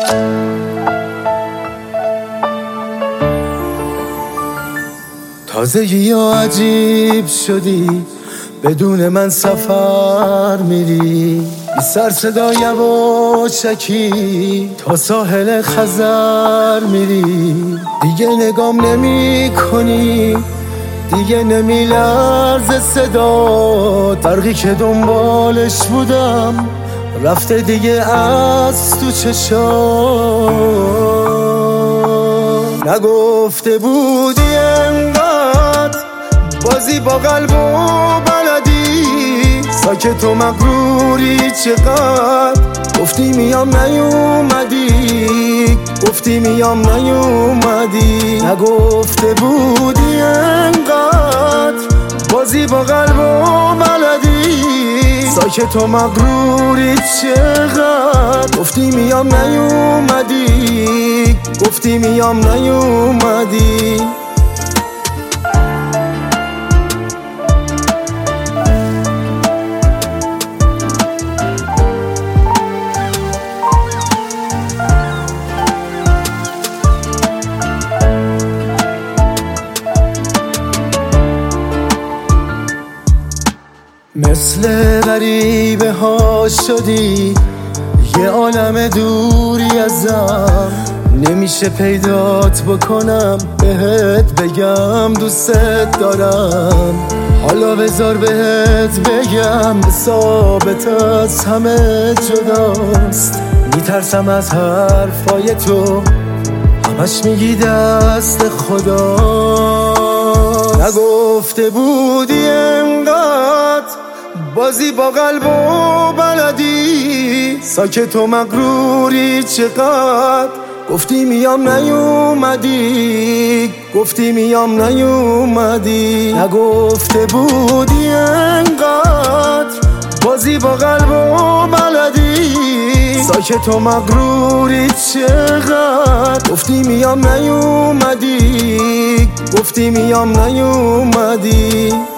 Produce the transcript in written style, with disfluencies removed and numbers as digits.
تازگی یا عجیب شدی، بدون من سفر میری، بی سر صدا یواشکی تا ساحل خزر میری. دیگه نگام نمی کنی، دیگه نمی لرزه صدا، فرقی که دنبالش بودم رفته دیگه از تو چشام. نگفته بودی انقدر بازی با قلب و بلدی، ساکت و مغروری چقدر، گفتی میام نیومدی، گفتی میام نیومدی. نگفته بودی انقدر بازی با قلب و بلدی، ساکت و مغروری چقدر، گفتی میام نیومدی، گفتی میام نیومدی. مثل غریبه ها شدی، یه عالم دوری ازم، نمیشه پیدات بکنم، بهت بگم دوست دارم. حالا بذار بهت بگم ثابت از همه جداست، میترسم از حرفای تو، همش میگی دست خدا. نگفته بودی انقدر بازی با قلب و بلدی، ساکت و مغروری چقدر، گفتی میام نیومدی، گفتی میام نیومدی. نگفته بودی انقدر بازی با قلب و بلدی، ساکت و مغروری چقدر، گفتی میام نیومدی، گفتی میام نیومدی.